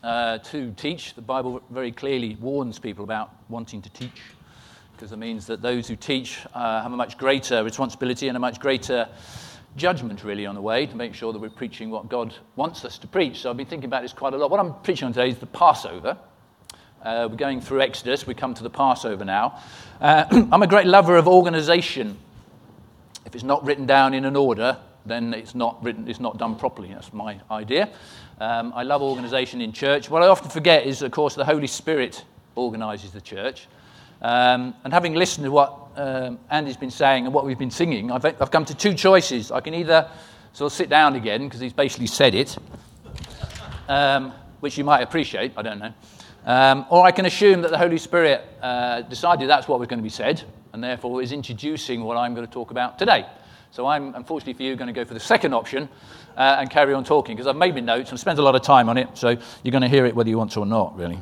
to teach. The Bible very clearly warns people about wanting to teach, because it means that those who teach have a much greater responsibility and a much greater judgment, really, on the way to make sure that we're preaching what God wants us to preach. So I've been thinking about this quite a lot. What I'm preaching on today is the Passover. We're going through Exodus. We come to the Passover now. I'm a great lover of organisation. If it's not written down in an order, then it's not done properly. That's my idea. I love organisation in church. What I often forget is, of course, the Holy Spirit organises the church. And having listened to what Andy's been saying and what we've been singing, I've come to two choices. I can either sort of sit down again, because he's basically said it, which you might appreciate, I don't know. Or I can assume that the Holy Spirit decided that's what was going to be said, and therefore is introducing what I'm going to talk about today. So I'm, unfortunately for you, going to go for the second option and carry on talking, because I've made my notes and spent a lot of time on it, so you're going to hear it whether you want to or not, really.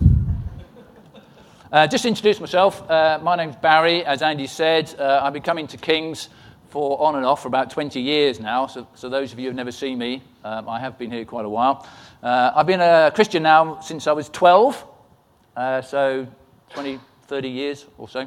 Just to introduce myself, my name's Barry. As Andy said, I've been coming to King's on and off for about 20 years now, so those of you who have never seen me, I have been here quite a while. I've been a Christian now since I was 12, so 20, 30 years or so.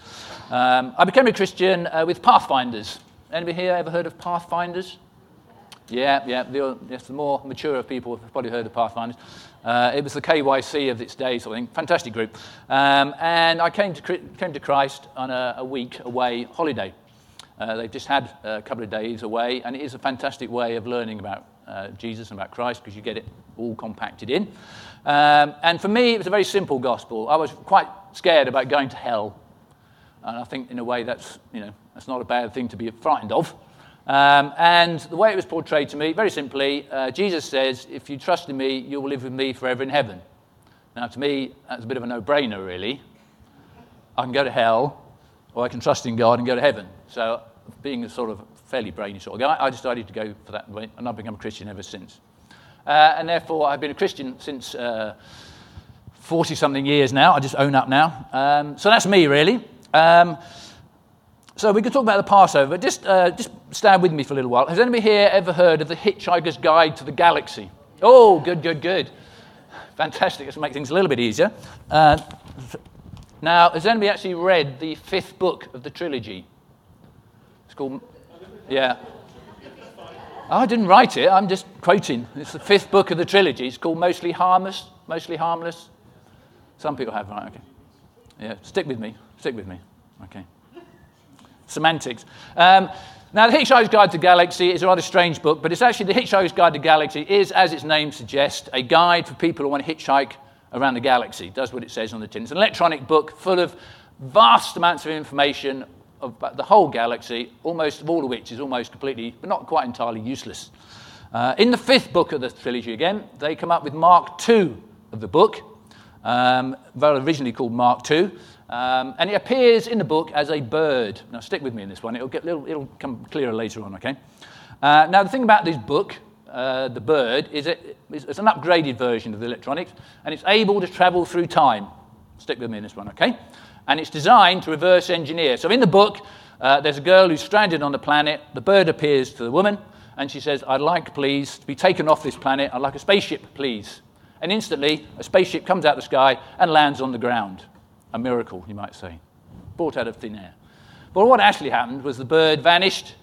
I became a Christian with Pathfinders. Anybody here ever heard of Pathfinders? Yeah. The more mature people have probably heard of Pathfinders. It was the KYC of its day, sort of thing. Fantastic group. And I came to Christ on a week away holiday. They've just had a couple of days away, and it is a fantastic way of learning about Jesus and about Christ, because you get it all compacted in. And for me, it was a very simple gospel. I was quite scared about going to hell, and I think in a way that's not a bad thing to be frightened of. And the way it was portrayed to me, very simply, Jesus says, if you trust in me, you will live with me forever in heaven. Now, to me, that's a bit of a no-brainer, really. I can go to hell, or I can trust in God and go to heaven. So, being a sort of fairly brainy sort of guy, I decided to go for that way, and I've become a Christian ever since. And therefore, I've been a Christian since 40-something years now. I just own up now. So that's me, really. So we can talk about the Passover. Just stand with me for a little while. Has anybody here ever heard of The Hitchhiker's Guide to the Galaxy? Oh, good. Fantastic. This will make things a little bit easier. Now, has anybody actually read the fifth book of the trilogy? It's called... Yeah. Oh, I didn't write it. I'm just quoting. It's the fifth book of the trilogy. It's called Mostly Harmless. Some people have, right? Okay. Yeah, stick with me. Okay. Semantics. Now, The Hitchhiker's Guide to the Galaxy is a rather strange book, but it's actually The Hitchhiker's Guide to the Galaxy is, as its name suggests, a guide for people who want to hitchhike around the galaxy. It does what it says on the tin. It's an electronic book full of vast amounts of information about the whole galaxy, almost all of which is almost completely, but not quite entirely, useless. In the fifth book of the trilogy, again, they come up with Mark II of the book, very originally called Mark II. And it appears in the book as a bird. Now, stick with me in this one. It'll come clearer later on, okay? Now, the thing about this book, the bird, is it's an upgraded version of the electronics, and it's able to travel through time. Stick with me in this one, okay? And it's designed to reverse engineer. So in the book, there's a girl who's stranded on the planet. The bird appears to the woman, and she says, I'd like, please, to be taken off this planet. I'd like a spaceship, please. And instantly, a spaceship comes out of the sky and lands on the ground. A miracle, you might say, brought out of thin air. But what actually happened was the bird vanished,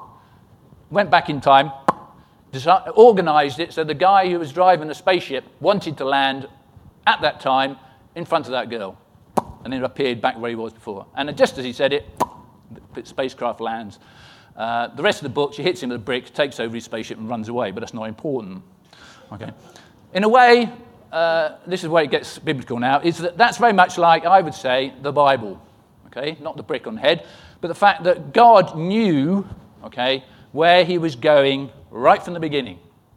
went back in time, organised it so the guy who was driving the spaceship wanted to land at that time in front of that girl, and then appeared back where he was before. And just as he said it, the spacecraft lands. The rest of the book, she hits him with a brick, takes over his spaceship and runs away, but that's not important. Okay. In a way, this is where it gets biblical now, is that's very much like, I would say, the Bible, okay? Not the brick on the head, but the fact that God knew, okay, where he was going right from the beginning,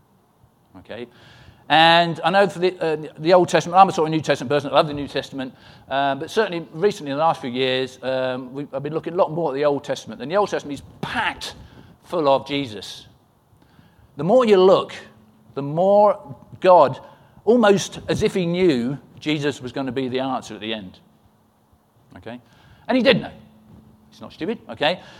okay? And I know for the Old Testament, I'm a sort of New Testament person, I love the New Testament, but certainly recently in the last few years, I've been looking a lot more at the Old Testament, and the Old Testament is packed full of Jesus. The more you look, the more God, almost as if he knew Jesus was going to be the answer at the end. Okay? And he did know. He's not stupid, okay?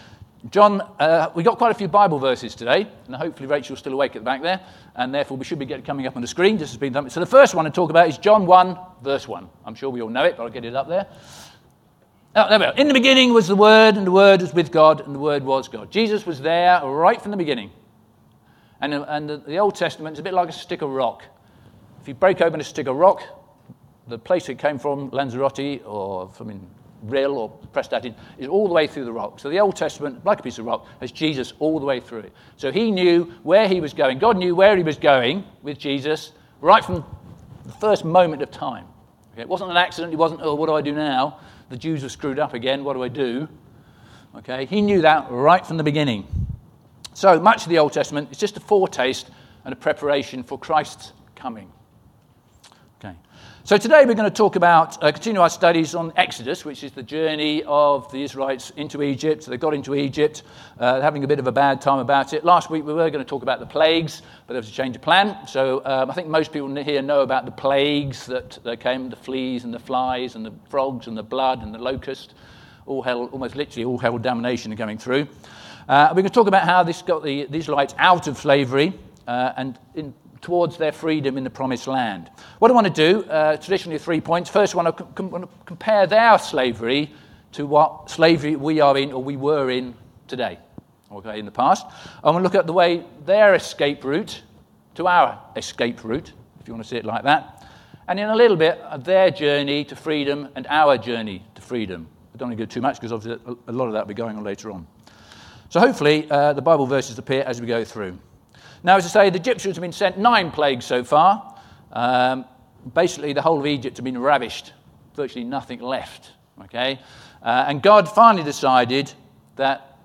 John, we got quite a few Bible verses today, and hopefully Rachel's still awake at the back there, and therefore we should be coming up on the screen. Just has been done. So the first one to talk about is John 1, verse 1. I'm sure we all know it, but I'll get it up there. Oh, there we are. In the beginning was the Word, and the Word was with God, and the Word was God. Jesus was there right from the beginning. And the Old Testament is a bit like a stick of rock. If you break open a stick of rock, the place it came from, Lanzarote, or from Rill or Prestatyn, is all the way through the rock. So the Old Testament, like a piece of rock, has Jesus all the way through it. So he knew where he was going. God knew where he was going with Jesus right from the first moment of time. Okay? It wasn't an accident. It wasn't, oh, what do I do now? The Jews were screwed up again. What do I do? Okay? He knew that right from the beginning. So much of the Old Testament is just a foretaste and a preparation for Christ's coming. Okay. So today we're going to talk about, continue our studies on Exodus, which is the journey of the Israelites into Egypt. So they got into Egypt, having a bit of a bad time about it. Last week we were going to talk about the plagues, but there was a change of plan. So I think most people here know about the plagues that came, the fleas and the flies and the frogs and the blood and the locust, almost literally all hell damnation coming through. We're going to talk about how this got the Israelites out of slavery and towards their freedom in the Promised Land. What I want to do, traditionally 3 points. First, I want to compare their slavery to what slavery we are in or we were in today, okay, in the past. I want to look at the way their escape route to our escape route, if you want to see it like that, and in a little bit of their journey to freedom and our journey to freedom. I don't want to go too much because obviously a lot of that will be going on later on. So hopefully the Bible verses appear as we go through. Now, as I say, the Egyptians have been sent 9 plagues so far. Basically, the whole of Egypt had been ravished. Virtually nothing left. Okay? And God finally decided that,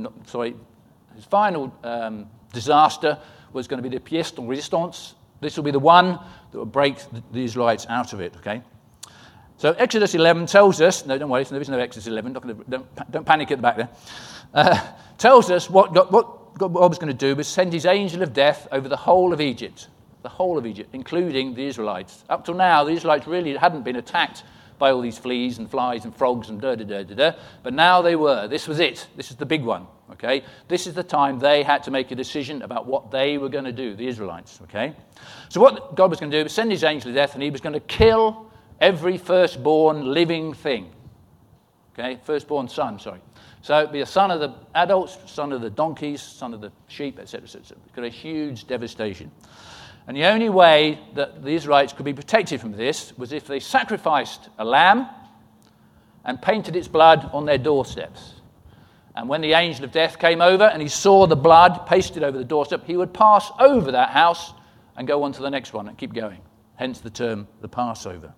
his final disaster was going to be the pièce de résistance. This will be the one that will break the Israelites out of it. Okay? So Exodus 11 tells us, no, don't worry, there is no Exodus 11, don't panic at the back there, tells us what God was going to do was send his angel of death over the whole of Egypt, including the Israelites. Up till now, the Israelites really hadn't been attacked by all these fleas and flies and frogs and but now they were. This was it. This is the big one, okay? This is the time they had to make a decision about what they were going to do, the Israelites, okay? So what God was going to do was send his angel of death, and he was going to kill every firstborn living thing, okay? Firstborn son, sorry. So it'd be a son of the adults, son of the donkeys, son of the sheep, etc., etc. It's got a huge devastation. And the only way that the Israelites could be protected from this was if they sacrificed a lamb and painted its blood on their doorsteps. And when the angel of death came over and he saw the blood pasted over the doorstep, he would pass over that house and go on to the next one and keep going. Hence the term, the Passover.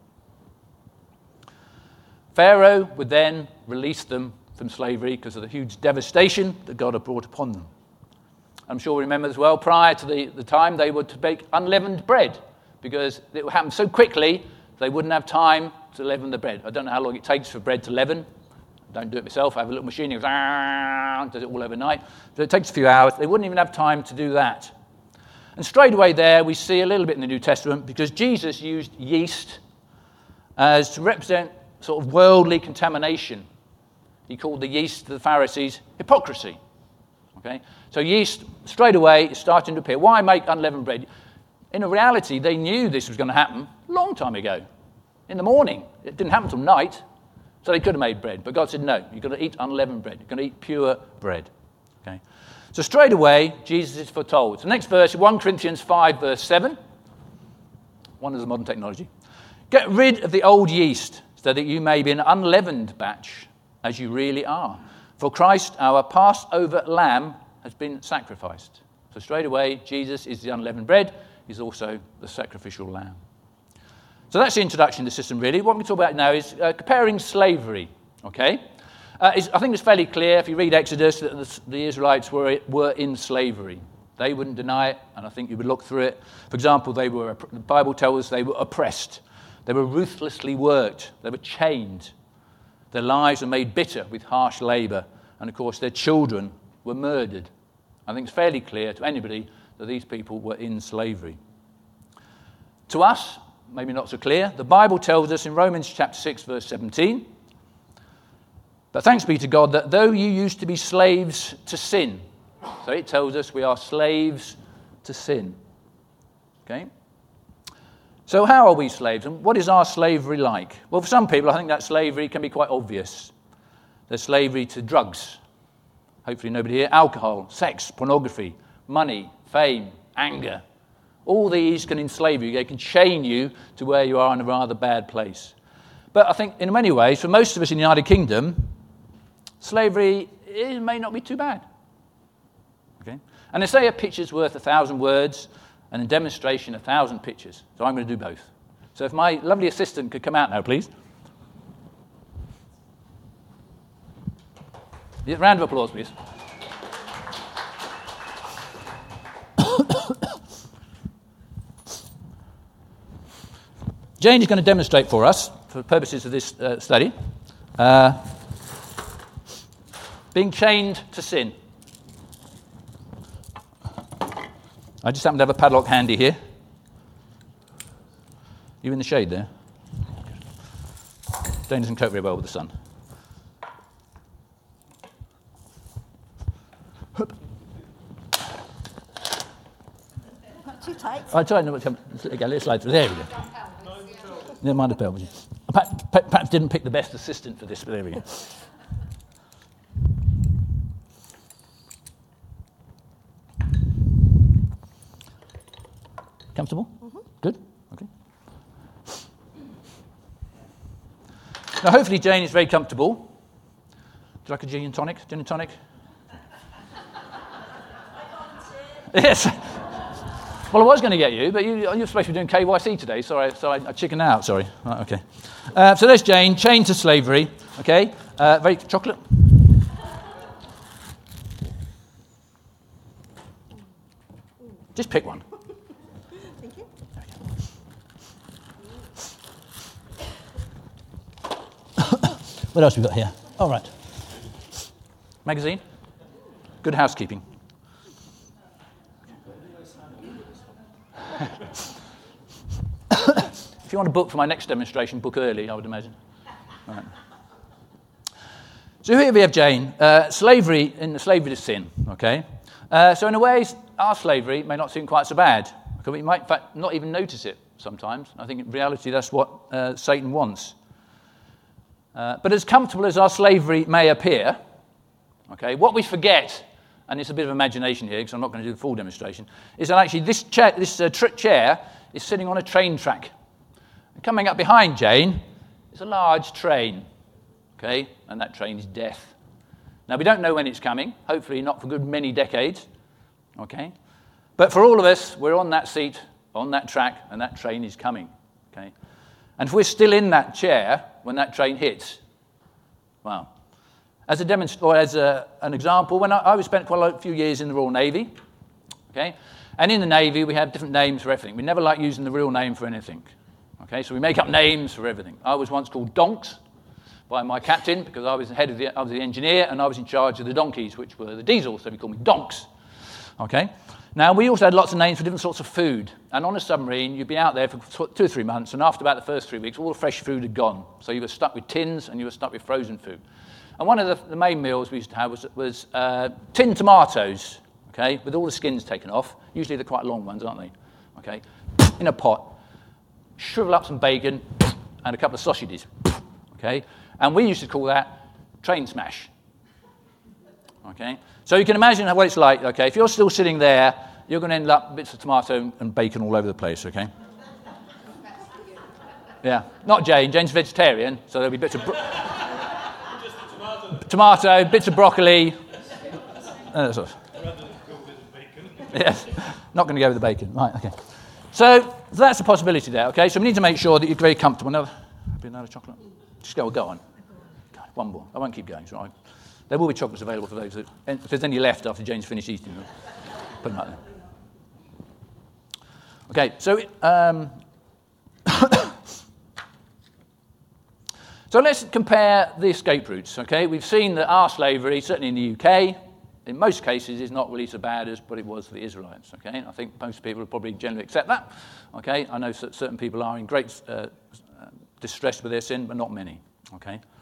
Pharaoh would then release them from slavery because of the huge devastation that God had brought upon them. I'm sure we remember as well, prior to the time they were to bake unleavened bread because it would happen so quickly they wouldn't have time to leaven the bread. I don't know how long it takes for bread to leaven. Don't do it myself. I have a little machine that goes, does it all overnight. So it takes a few hours. They wouldn't even have time to do that. And straight away there we see a little bit in the New Testament because Jesus used yeast as to represent sort of worldly contamination. He called the yeast to the Pharisees hypocrisy. Okay? So yeast, straight away, is starting to appear. Why make unleavened bread? In reality, they knew this was going to happen a long time ago, in the morning. It didn't happen until night, so they could have made bread. But God said, no, you've got to eat unleavened bread. You've got to eat pure bread. Okay? So straight away, Jesus is foretold. So next verse, 1 Corinthians 5, verse 7. Wonders of modern technology. Get rid of the old yeast, so that you may be an unleavened batch, as you really are. For Christ, our Passover lamb, has been sacrificed. So straight away, Jesus is the unleavened bread. He's also the sacrificial lamb. So that's the introduction to the system, really. What we talk about now is comparing slavery. Okay? I think it's fairly clear, if you read Exodus, that the Israelites were in slavery. They wouldn't deny it, and I think you would look through it. For example, the Bible tells us they were oppressed. They were ruthlessly worked. They were chained. Their lives were made bitter with harsh labor. And, of course, their children were murdered. I think it's fairly clear to anybody that these people were in slavery. To us, maybe not so clear, the Bible tells us in Romans chapter 6, verse 17, But thanks be to God that though you used to be slaves to sin, so it tells us we are slaves to sin. Okay? So how are we slaves? And what is our slavery like? Well, for some people, I think that slavery can be quite obvious. There's slavery to drugs. Hopefully nobody here. Alcohol, sex, pornography, money, fame, anger. All these can enslave you. They can chain you to where you are in a rather bad place. But I think in many ways, for most of us in the United Kingdom, slavery may not be too bad. Okay? And they say a picture's worth 1,000 words, and a demonstration 1,000 pictures. So I'm going to do both. So if my lovely assistant could come out now, please. Yeah, round of applause, please. Jane is going to demonstrate for us, for the purposes of this study, being chained to sin. I just happen to have a padlock handy here. You in the shade there? Jane doesn't cope very well with the sun. Not too tight. I tried to let's slide through. There we go. Never mind the bell. Perhaps didn't pick the best assistant for this, but there we go. Comfortable? Mm-hmm. Good? Okay. Now, hopefully Jane is very comfortable. Do you like a gin and tonic? Gin and tonic? Yes. Well, I was going to get you, but you're supposed to be doing KYC today, so I chickened out, sorry. Right, okay. So there's Jane, chained to slavery, okay? Very chocolate? Just pick one. Thank you. What else have we got here? All right. Magazine? Good housekeeping. If you want a book for my next demonstration, book early, I would imagine. Right. So here we have Jane. Slavery to sin, okay? So in a way, our slavery may not seem quite so bad. Okay? We might, in fact, not even notice it sometimes. I think in reality that's what Satan wants. But as comfortable as our slavery may appear, okay, what we forget, and it's a bit of imagination here because I'm not going to do the full demonstration, is that actually this chair is sitting on a train track. And coming up behind Jane is a large train, okay, and that train is death. Now, we don't know when it's coming, hopefully not for a good many decades, okay? But for all of us, we're on that seat, on that track, and that train is coming, okay? And if we're still in that chair when that train hits, well, as an example, when I spent quite a few years in the Royal Navy, okay, and in the Navy we have different names for everything. We never like using the real name for anything, okay, so we make up names for everything. I was once called Donks by my captain because I was the engineer and I was in charge of the donkeys, which were the diesels, so we called me Donks, okay. Now, we also had lots of names for different sorts of food. And on a submarine, you'd be out there for 2 or 3 months, and after about the first 3 weeks, all the fresh food had gone. So you were stuck with tins, and you were stuck with frozen food. And one of the main meals we used to have was tinned tomatoes, okay, with all the skins taken off. Usually they're quite long ones, aren't they? Okay, in a pot. Shrivel up some bacon and a couple of sausages, okay? And we used to call that train smash, okay? So you can imagine what it's like, okay? If you're still sitting there, you're going to end up bits of tomato and bacon all over the place, okay? Yeah, not Jane. Jane's vegetarian, so there'll be bits of tomato, bits of broccoli. Yes, not going to go with the bacon. Right, okay. So that's a possibility there, okay? So we need to make sure that you're very comfortable. Another chocolate? Just go on. One more. I won't keep going, right? There will be chocolates available for those. If there's any left after Jane's finished eating them, put them out there. Okay, so so let's compare the escape routes. Okay, we've seen that our slavery, certainly in the UK, in most cases, is not really so bad as what it was for the Israelites. Okay, I think most people would probably generally accept that. Okay, I know certain people are in great distress with their sin, but not many. Okay.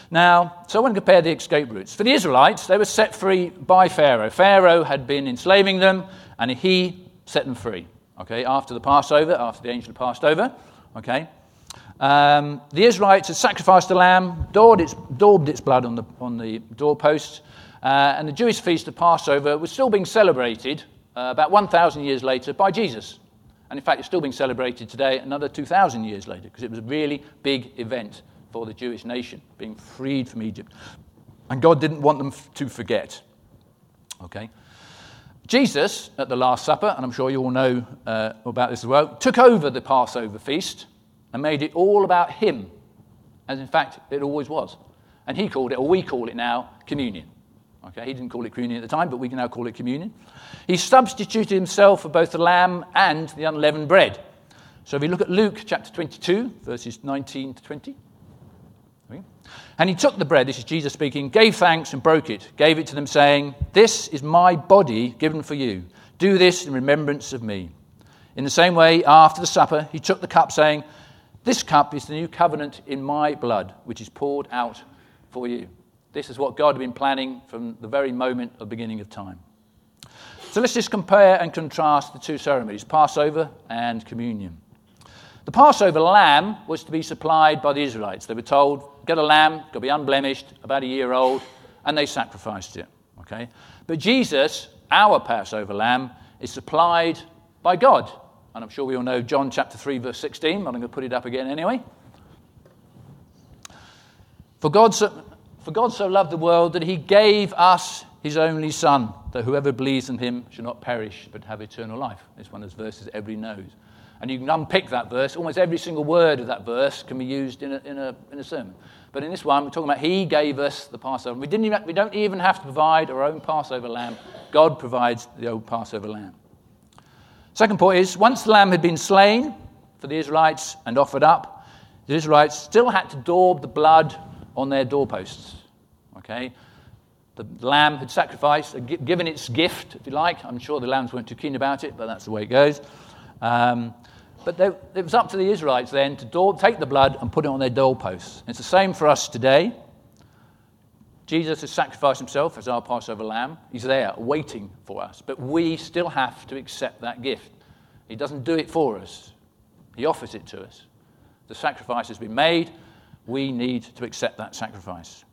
Now, so I want to compare the escape routes. For the Israelites, they were set free by Pharaoh. Pharaoh had been enslaving them, and he set them free. Okay, after the Passover, after the angel had passed over. Okay, the Israelites had sacrificed a lamb, daubed its blood on the doorposts, and the Jewish feast of Passover was still being celebrated about 1,000 years later by Jesus. And in fact, it's still being celebrated today another 2,000 years later, because it was a really big event for the Jewish nation, being freed from Egypt. And God didn't want them to forget. Okay. Jesus, at the Last Supper, and I'm sure you all know about this as well, took over the Passover feast and made it all about him. As in fact, it always was. And he called it, or we call it now, communion. Okay, he didn't call it communion at the time, but we can now call it communion. He substituted himself for both the lamb and the unleavened bread. So if we look at Luke chapter 22, verses 19 to 20. And he took the bread, this is Jesus speaking, gave thanks and broke it, gave it to them saying, "This is my body given for you. Do this in remembrance of me." In the same way, after the supper, he took the cup saying, "This cup is the new covenant in my blood, which is poured out for you." This is what God had been planning from the very moment of the beginning of time. So let's just compare and contrast the two ceremonies, Passover and communion. The Passover lamb was to be supplied by the Israelites. They were told, get a lamb, got to be unblemished, about a year old, and they sacrificed it. Okay? But Jesus, our Passover lamb, is supplied by God. And I'm sure we all know John chapter 3, verse 16. I'm going to put it up again anyway. For God so loved the world that he gave us his only Son, that whoever believes in him shall not perish but have eternal life. It's one of those verses everybody knows. And you can unpick that verse. Almost every single word of that verse can be used in a sermon. But in this one, we're talking about he gave us the Passover. We don't even have to provide our own Passover lamb. God provides the old Passover lamb. Second point is, once the lamb had been slain for the Israelites and offered up, the Israelites still had to daub the blood on their doorposts. Okay? The lamb had sacrificed, given its gift, if you like. I'm sure the lambs weren't too keen about it, but that's the way it goes. But it was up to the Israelites then to take the blood and put it on their doorposts. It's the same for us today. Jesus has sacrificed himself as our Passover lamb. He's there waiting for us. But we still have to accept that gift. He doesn't do it for us. He offers it to us. The sacrifice has been made. We need to accept that sacrifice.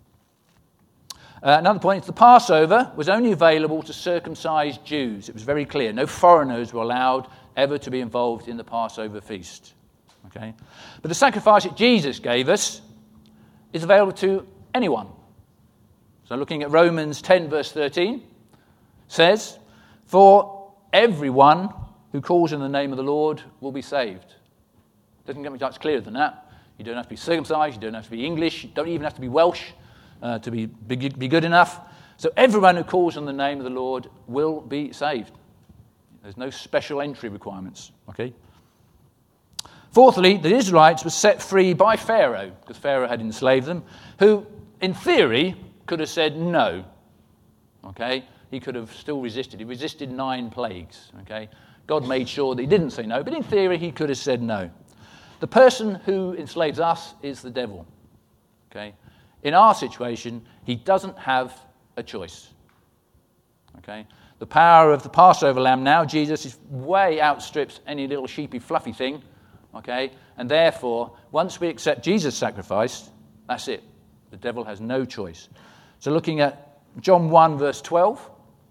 Another point is the Passover was only available to circumcised Jews. It was very clear. No foreigners were allowed ever to be involved in the Passover feast. Okay? But the sacrifice that Jesus gave us is available to anyone. So looking at Romans 10 verse 13, says, "For everyone who calls in the name of the Lord will be saved." Doesn't get much clearer than that. You don't have to be circumcised, you don't have to be English, you don't even have to be Welsh to be good enough. So everyone who calls on the name of the Lord will be saved. There's no special entry requirements. Okay. Fourthly, the Israelites were set free by Pharaoh, because Pharaoh had enslaved them, who, in theory, could have said no. Okay. He could have still resisted. He resisted 9 plagues. Okay. God made sure that he didn't say no, but in theory, he could have said no. The person who enslaves us is the devil. Okay. In our situation, he doesn't have a choice. Okay? The power of the Passover lamb now, Jesus, is way outstrips any little sheepy fluffy thing. Okay? And therefore, once we accept Jesus' sacrifice, that's it. The devil has no choice. So looking at John 1 verse 12.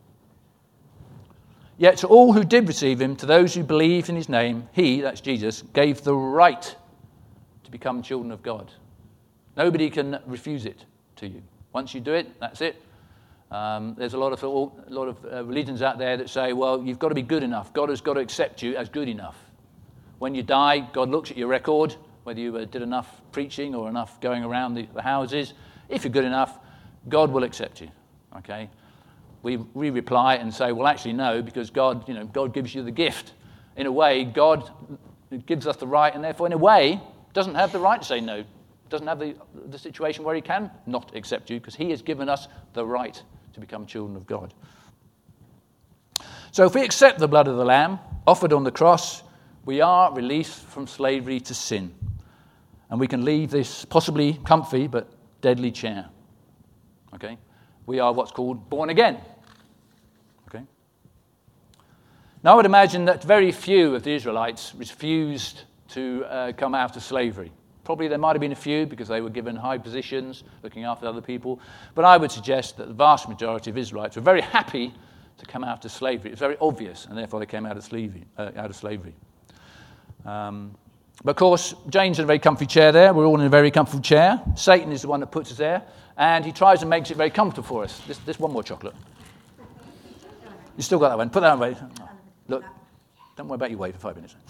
"Yet to all who did receive him, to those who believed in his name, he," that's Jesus, "gave the right to become children of God." Nobody can refuse it to you. Once you do it, that's it. There's a lot of religions out there that say, well, you've got to be good enough. God has got to accept you as good enough. When you die, God looks at your record, whether you did enough preaching or enough going around the houses. If you're good enough, God will accept you. Okay? We reply and say, well, actually, no, because God gives you the gift. In a way, God gives us the right, and therefore, in a way, doesn't have the right to say no. Doesn't have the situation where he can not accept you, because he has given us the right to become children of God. So if we accept the blood of the Lamb offered on the cross, we are released from slavery to sin. And we can leave this possibly comfy but deadly chair. Okay? We are what's called born again. Okay? Now I would imagine that very few of the Israelites refused to come out of slavery. Probably there might have been a few because they were given high positions, looking after other people. But I would suggest that the vast majority of Israelites were very happy to come out of slavery. It was very obvious, and therefore they came out of slavery. But of course, Jane's in a very comfy chair there. We're all in a very comfortable chair. Satan is the one that puts us there, and he tries and makes it very comfortable for us. This one more chocolate. You still got that one. Put that away. Look, don't worry about your weight for 5 minutes.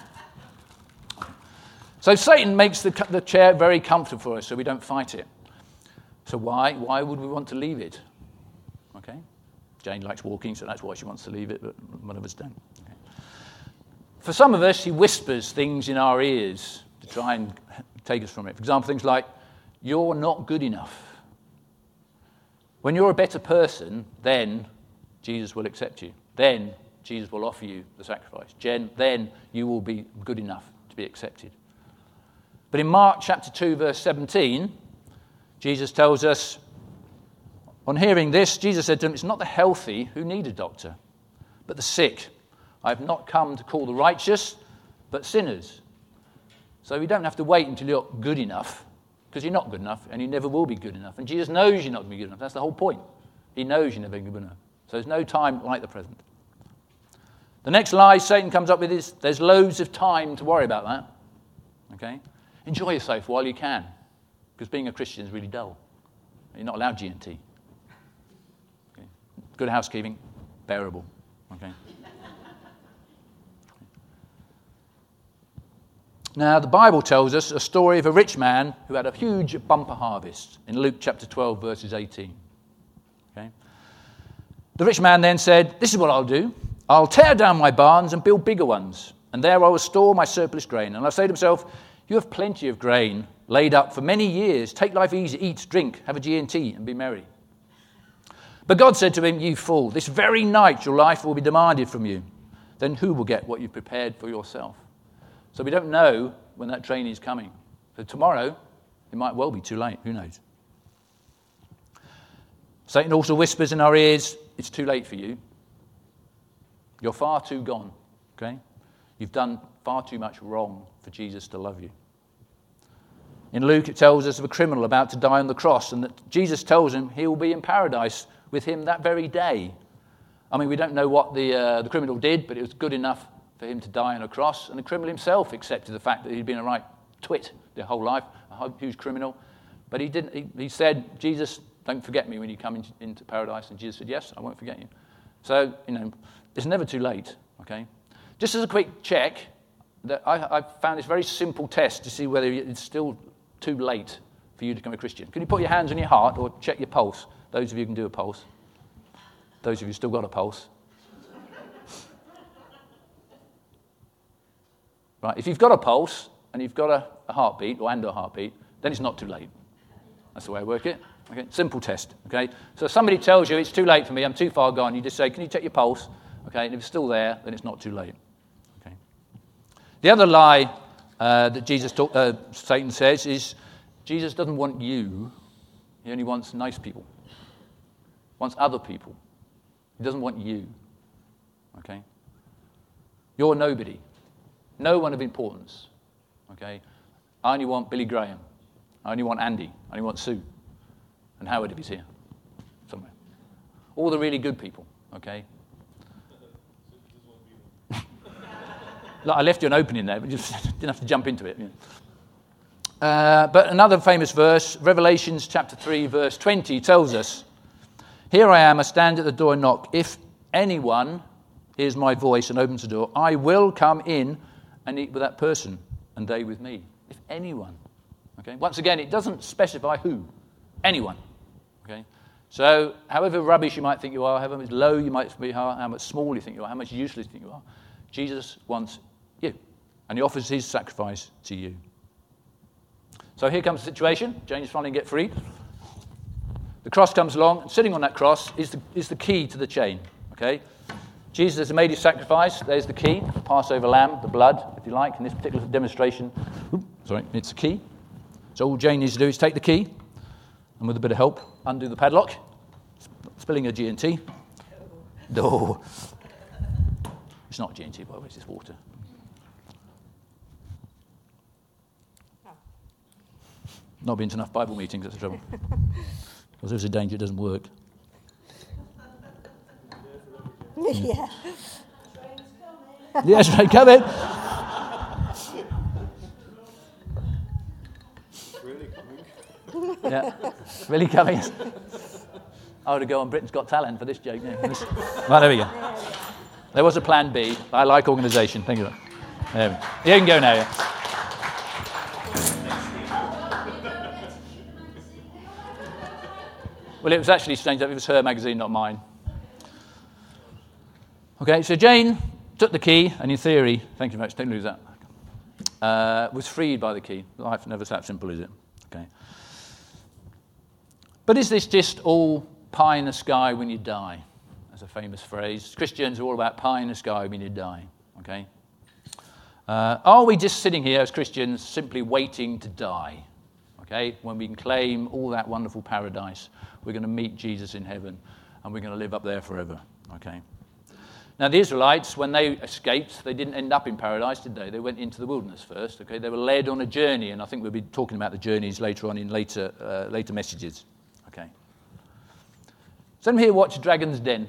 So Satan makes the chair very comfortable for us so we don't fight it. So why would we want to leave it? Okay? Jane likes walking, so that's why she wants to leave it, but none of us don't. Okay. For some of us, he whispers things in our ears to try and take us from it. For example, things like, you're not good enough. When you're a better person, then Jesus will accept you. Then Jesus will offer you the sacrifice. Then you will be good enough to be accepted. But in Mark chapter 2, verse 17, Jesus tells us, on hearing this, Jesus said to them, it's not the healthy who need a doctor, but the sick. I have not come to call the righteous, but sinners. So you don't have to wait until you're good enough, because you're not good enough, and you never will be good enough. And Jesus knows you're not going to be good enough. That's the whole point. He knows you're never good enough. So there's no time like the present. The next lie Satan comes up with is, there's loads of time to worry about that. Okay? Enjoy yourself while you can, because being a Christian is really dull. You're not allowed G&T. Okay. Good housekeeping, bearable. Okay. Now, the Bible tells us a story of a rich man who had a huge bumper harvest in Luke chapter 12, verses 18. Okay. The rich man then said, this is what I'll do. I'll tear down my barns and build bigger ones, and there I will store my surplus grain. And I'll say to himself, you have plenty of grain laid up for many years. Take life easy, eat, drink, have a G&T, and be merry. But God said to him, you fool, this very night your life will be demanded from you. Then who will get what you've prepared for yourself? So we don't know when that train is coming. So tomorrow, it might well be too late. Who knows? Satan also whispers in our ears, it's too late for you. You're far too gone. Okay? You've done far too much wrong for Jesus to love you. In Luke, it tells us of a criminal about to die on the cross, and that Jesus tells him he will be in paradise with him that very day. I mean, we don't know what the criminal did, but it was good enough for him to die on a cross, and the criminal himself accepted the fact that he'd been a right twit their whole life, a huge criminal. But he didn't. He said, Jesus, don't forget me when you come into paradise. And Jesus said, yes, I won't forget you. So, it's never too late, okay? Just as a quick check, that I found this very simple test to see whether it's still too late for you to become a Christian. Can you put your hands on your heart or check your pulse? Those of you who can do a pulse. Those of you who still got a pulse. Right, if you've got a pulse and you've got a heartbeat and a heartbeat, then it's not too late. That's the way I work it. Okay, simple test. Okay, so if somebody tells you it's too late for me, I'm too far gone, you just say, can you check your pulse? Okay, and if it's still there, then it's not too late. Okay. The other lie that Satan says is Jesus doesn't want you. He only wants nice people. He wants other people. He doesn't want you. Okay? You're nobody. No one of importance. Okay? I only want Billy Graham. I only want Andy. I only want Sue. And Howard if he's here. Somewhere. All the really good people. Okay? Look, I left you an opening there, but you just didn't have to jump into it. Yeah. But another famous verse, Revelations chapter 3, verse 20, tells us, here I am, I stand at the door and knock. If anyone hears my voice and opens the door, I will come in and eat with that person, and they with me. If anyone. Okay. Once again, it doesn't specify who. Anyone. Okay. So, however rubbish you might think you are, however much low you might be, how much small you think you are, how much useless you think you are, Jesus wants you, and he offers his sacrifice to you. So here comes the situation. Jane's finally get free. The cross comes along, and sitting on that cross is the key to the chain. Okay, Jesus has made his sacrifice. There's the key, the Passover lamb, the blood, if you like. In this particular demonstration, it's the key. So all Jane needs to do is take the key, And with a bit of help, undo the padlock. Spilling a G&T. No. It's not G&T, by the way, it's just water. Not been to enough Bible meetings, that's the trouble. Because there's a danger it doesn't work. Yeah. Yes, right, come in. Really coming? Yeah, really coming. I would have gone on Britain's Got Talent for this joke. Yeah. Right, there we go. There was a plan B. I like organisation. Thank you. There we go. You can go now. Yeah. Well, it was actually strange that it was her magazine, not mine. Okay, so Jane took the key, and in theory, thank you very much, don't lose that, was freed by the key. Life never that simple, is it? Okay. But is this just all pie in the sky when you die? That's a famous phrase. Christians are all about pie in the sky when you die. Okay. Are we just sitting here as Christians simply waiting to die? Okay, when we can claim all that wonderful paradise, we're going to meet Jesus in heaven, and we're going to live up there forever. Okay. Now, the Israelites, when they escaped, they didn't end up in paradise, did they? They went into the wilderness first. Okay, they were led on a journey, and I think we'll be talking about the journeys later on in later messages. Okay. Does anyone here watch Dragon's Den?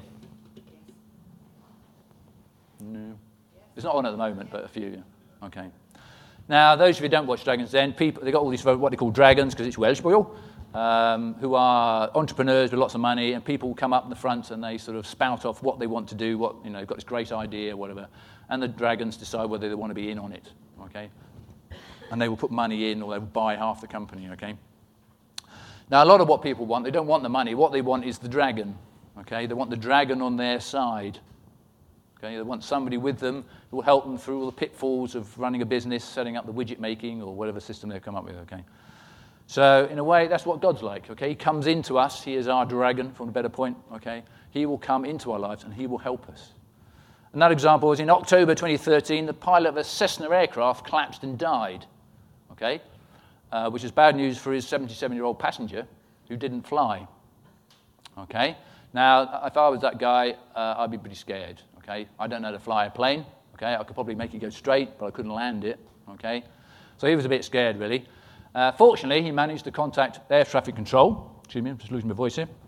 No. It's not on at the moment, but a few. Yeah. Okay. Now, those of you who don't watch Dragon's Den, people they've got all these what they call dragons because it's Welsh people, who are entrepreneurs with lots of money, and people come up in the front and they sort of spout off what they want to do, what they've got this great idea, whatever, and the dragons decide whether they want to be in on it. Okay. And they will put money in, or they will buy half the company. Okay. Now, a lot of what people want, they don't want the money. What they want is the dragon. Okay. They want the dragon on their side. Okay, they want somebody with them who will help them through all the pitfalls of running a business, setting up the widget making, or whatever system they've come up with. Okay, so in a way, that's what God's like. Okay, He comes into us. He is our dragon, from a better point. Okay, He will come into our lives and He will help us. Another example was in October 2013, the pilot of a Cessna aircraft collapsed and died. Okay, which is bad news for his 77-year-old passenger who didn't fly. Okay, now if I was that guy, I'd be pretty scared. Okay, I don't know how to fly a plane. Okay, I could probably make it go straight, but I couldn't land it. Okay, so he was a bit scared, really. Fortunately, he managed to contact air traffic control. Excuse me, I'm just losing my voice here.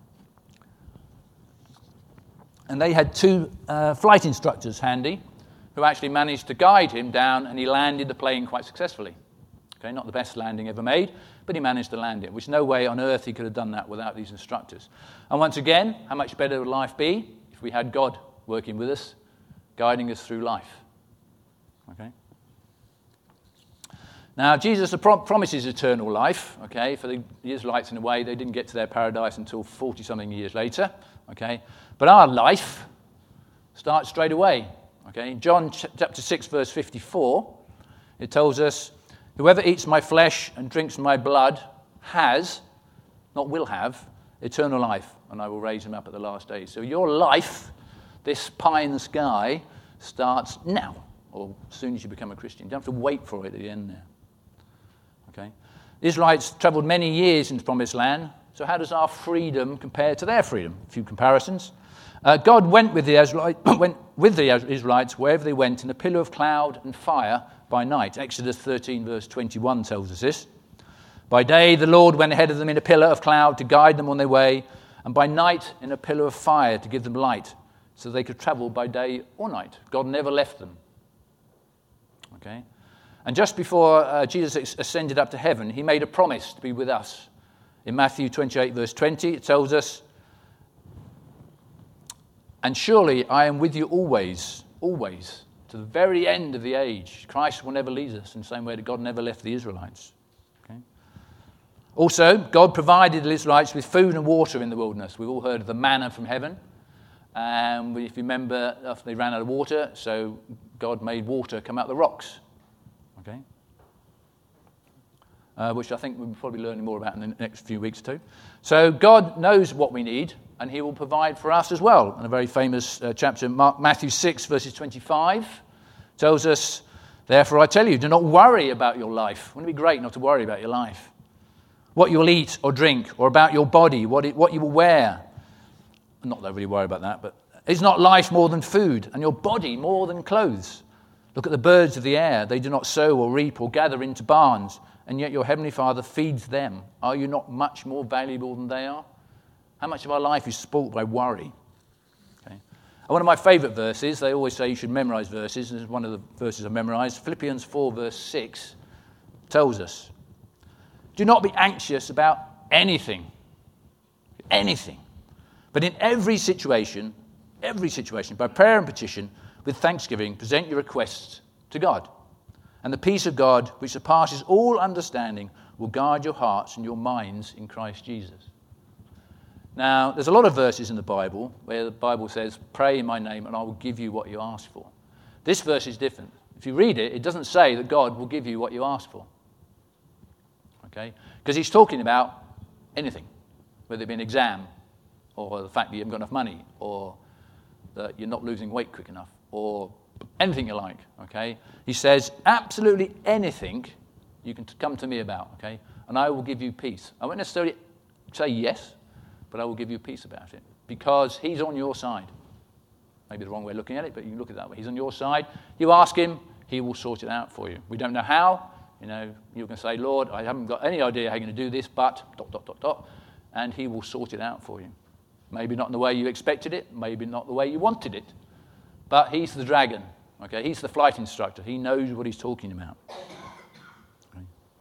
And they had two flight instructors handy who actually managed to guide him down, and he landed the plane quite successfully. Okay, not the best landing ever made, but he managed to land it, which no way on earth he could have done that without these instructors. And once again, how much better would life be if we had God working with us, guiding us through life. Okay. Now, Jesus promises eternal life. Okay, for the Israelites, in a way, they didn't get to their paradise until 40-something years later. Okay, but our life starts straight away. Okay, in John chapter 6, verse 54, it tells us, "Whoever eats my flesh and drinks my blood has, not will have, eternal life, and I will raise him up at the last day." So your life, this pie in the sky, starts now, or as soon as you become a Christian. You don't have to wait for it at the end there. Okay? The Israelites travelled many years into the Promised Land, so how does our freedom compare to their freedom? A few comparisons. God went with the Israelites wherever they went in a pillar of cloud and fire by night. Exodus 13, verse 21 tells us this. By day the Lord went ahead of them in a pillar of cloud to guide them on their way, and by night in a pillar of fire to give them light, so they could travel by day or night. God never left them. Okay? And just before Jesus ascended up to heaven, he made a promise to be with us. In Matthew 28, verse 20, it tells us, "And surely I am with you always, always, to the very end of the age." Christ will never leave us in the same way that God never left the Israelites. Okay? Also, God provided the Israelites with food and water in the wilderness. We've all heard of the manna from heaven. And if you remember, after they ran out of water, so God made water come out of the rocks. Okay? Which I think we'll probably learn more about in the next few weeks too. So God knows what we need, and he will provide for us as well. In a very famous chapter, Matthew 6, verses 25, tells us, "Therefore I tell you, do not worry about your life." Wouldn't it be great not to worry about your life? what you'll eat or drink, or about your body, what you will wear. I'm not really worried about that, but is not life more than food, and your body more than clothes? Look at the birds of the air. They do not sow or reap or gather into barns, and yet your heavenly Father feeds them. Are you not much more valuable than they are? How much of our life is spoilt by worry? Okay. And one of my favourite verses, they always say you should memorize verses, and this is one of the verses I memorized. Philippians 4 verse 6 tells us, do not be anxious about anything, but in every situation, by prayer and petition, with thanksgiving, present your requests to God. And the peace of God, which surpasses all understanding, will guard your hearts and your minds in Christ Jesus. Now, there's a lot of verses in the Bible where the Bible says, pray in my name and I will give you what you ask for. This verse is different. If you read it, it doesn't say that God will give you what you ask for. Okay? Because he's talking about anything, whether it be an exam, or the fact that you haven't got enough money, or that you're not losing weight quick enough, or anything you like, okay? He says, absolutely anything you can come to me about, okay? And I will give you peace. I won't necessarily say yes, but I will give you peace about it, because he's on your side. Maybe the wrong way of looking at it, but you can look at it that way. He's on your side. You ask him, he will sort it out for you. We don't know how. You know, you can say, Lord, I haven't got any idea how you're going to do this, but ... and he will sort it out for you. Maybe not in the way you expected it, maybe not the way you wanted it, but he's the dragon, okay? He's the flight instructor. He knows what he's talking about. Okay.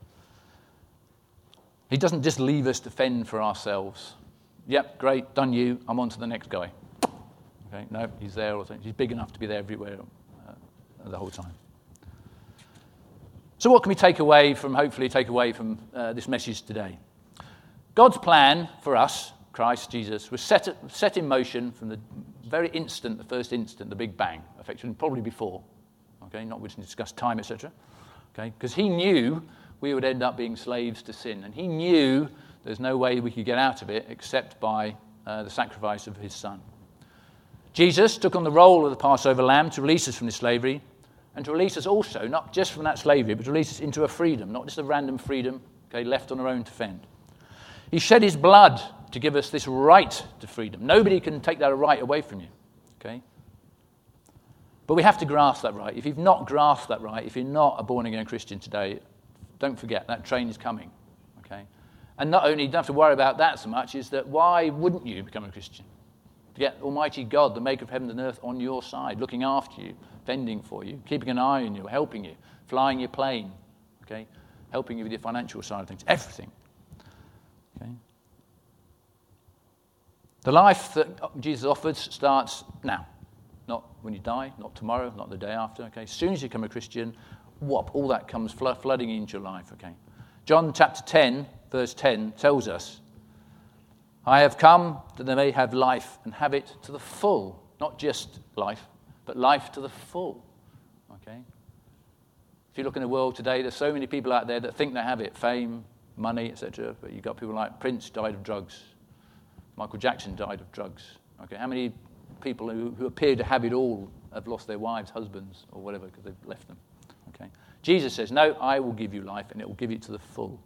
He doesn't just leave us to fend for ourselves. Yep, great, done you, I'm on to the next guy. Okay, no, he's there. He's big enough to be there everywhere the whole time. So what can we hopefully take away from this message today? God's plan for us, Christ Jesus, was set in motion from the very instant, the first instant, the Big Bang, effectively, probably before. Okay, not we discuss time, etc. Okay, because he knew we would end up being slaves to sin, and he knew there's no way we could get out of it except by the sacrifice of his Son. Jesus took on the role of the Passover lamb to release us from this slavery, and to release us also, not just from that slavery, but to release us into a freedom, not just a random freedom, okay, left on our own to fend. He shed his blood to give us this right to freedom. Nobody can take that right away from you, okay? But we have to grasp that right. If you've not grasped that right, if you're not a born-again Christian today, don't forget, that train is coming, okay? And not only, you don't have to worry about that so much, is that why wouldn't you become a Christian? To get Almighty God, the maker of heaven and earth, on your side, looking after you, fending for you, keeping an eye on you, helping you, flying your plane, okay? Helping you with your financial side of things, everything. Okay. The life that Jesus offers starts now, not when you die, not tomorrow, not the day after. Okay, as soon as you become a Christian, all that comes flooding into your life. Okay, John chapter 10, verse 10 tells us, "I have come that they may have life and have it to the full, not just life, but life to the full." Okay. If you look in the world today, there's so many people out there that think they have it, fame, money, etc. But you've got people like Prince died of drugs. Michael Jackson died of drugs. Okay, how many people who appear to have it all have lost their wives, husbands, or whatever because they've left them? Okay, Jesus says, "No, I will give you life, and it will give you to the full."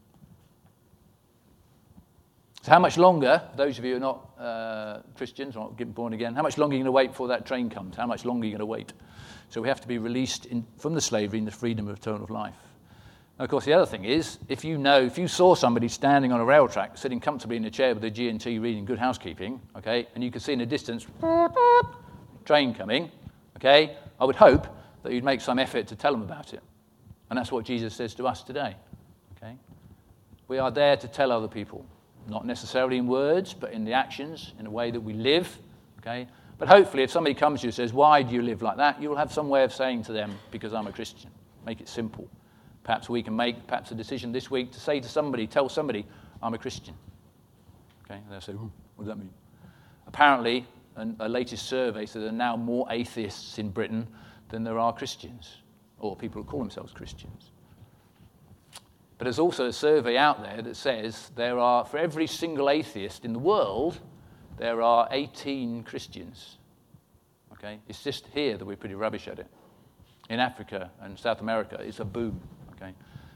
So how much longer, those of you who are not Christians or not getting born again, how much longer are you going to wait before that train comes? How much longer are you going to wait? So we have to be released from the slavery in the freedom of eternal life. And of course, the other thing is, if you saw somebody standing on a rail track, sitting comfortably in a chair with a G&T reading Good Housekeeping, okay, and you could see in the distance, train coming, okay, I would hope that you'd make some effort to tell them about it. And that's what Jesus says to us today, okay? We are there to tell other people, not necessarily in words, but in the actions, in the way that we live, okay? But hopefully, if somebody comes to you and says, "Why do you live like that?" you will have some way of saying to them, "Because I'm a Christian." Make it simple. Perhaps we can make a decision this week to say to somebody, tell somebody, "I'm a Christian." Okay, and they'll say, "What does that mean?" Apparently, a latest survey says there are now more atheists in Britain than there are Christians, or people who call themselves Christians. But there's also a survey out there that says there are, for every single atheist in the world, there are 18 Christians. Okay, it's just here that we're pretty rubbish at it. In Africa and South America, it's a boom. Okay,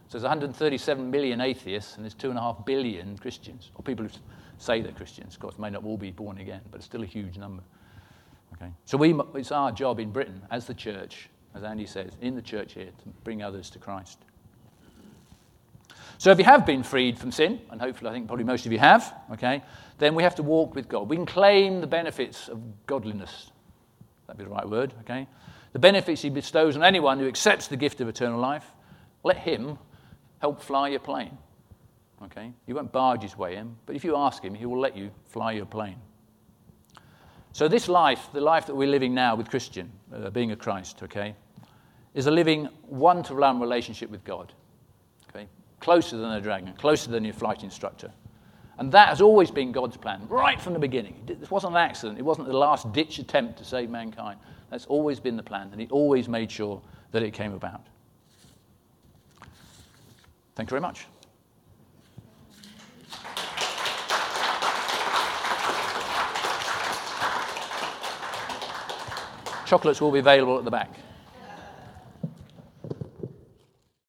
So there's 137 million atheists, and there's 2.5 billion Christians, or people who say they're Christians. Of course, may not all be born again, but it's still a huge number. Okay, so it's our job in Britain, as the church, as Andy says, in the church here, to bring others to Christ. So if you have been freed from sin, and hopefully I think probably most of you have, okay, then we have to walk with God. We can claim the benefits of godliness. That'd be the right word, okay? The benefits he bestows on anyone who accepts the gift of eternal life. Let him help fly your plane, okay? You won't barge his way in, but if you ask him, he will let you fly your plane. So this life, the life that we're living now with Christian, being a Christ, okay, is a living one-to-one relationship with God, okay? Closer than a dragon, closer than your flight instructor. And that has always been God's plan, right from the beginning. This wasn't an accident. It wasn't the last-ditch attempt to save mankind. That's always been the plan, and he always made sure that it came about. Thank you very much. Chocolates will be available at the back.